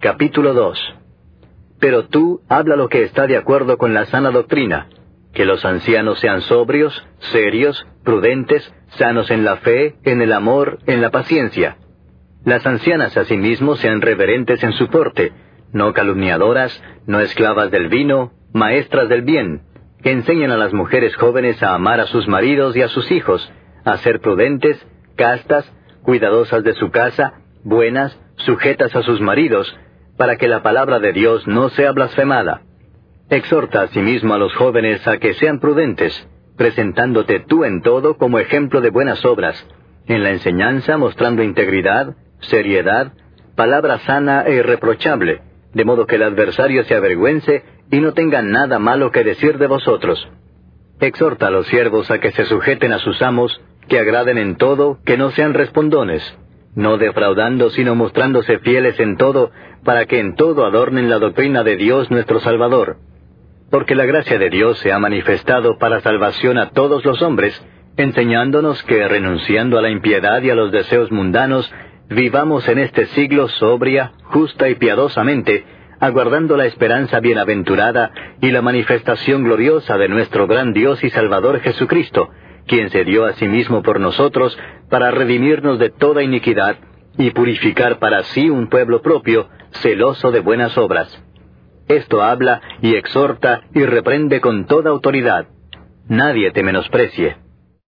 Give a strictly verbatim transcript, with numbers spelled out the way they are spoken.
Capítulo dos. Pero tú habla lo que está de acuerdo con la sana doctrina, que los ancianos sean sobrios, serios, prudentes, sanos en la fe, en el amor, en la paciencia. Las ancianas asimismo sean reverentes en su porte, no calumniadoras, no esclavas del vino, maestras del bien, que enseñan a las mujeres jóvenes a amar a sus maridos y a sus hijos, a ser prudentes, castas, cuidadosas de su casa, buenas, sujetas a sus maridos, para que la palabra de Dios no sea blasfemada. Exhorta asimismo a los jóvenes a que sean prudentes, presentándote tú en todo como ejemplo de buenas obras, en la enseñanza mostrando integridad, seriedad, palabra sana e irreprochable, de modo que el adversario se avergüence y no tenga nada malo que decir de vosotros. Exhorta a los siervos a que se sujeten a sus amos, que agraden en todo, que no sean respondones, no defraudando sino mostrándose fieles en todo, para que en todo adornen la doctrina de Dios nuestro Salvador. Porque la gracia de Dios se ha manifestado para salvación a todos los hombres, enseñándonos que, renunciando a la impiedad y a los deseos mundanos, vivamos en este siglo sobria, justa y piadosamente, aguardando la esperanza bienaventurada y la manifestación gloriosa de nuestro gran Dios y Salvador Jesucristo, quien se dio a sí mismo por nosotros para redimirnos de toda iniquidad y purificar para sí un pueblo propio, celoso de buenas obras. Esto habla y exhorta y reprende con toda autoridad. Nadie te menosprecie.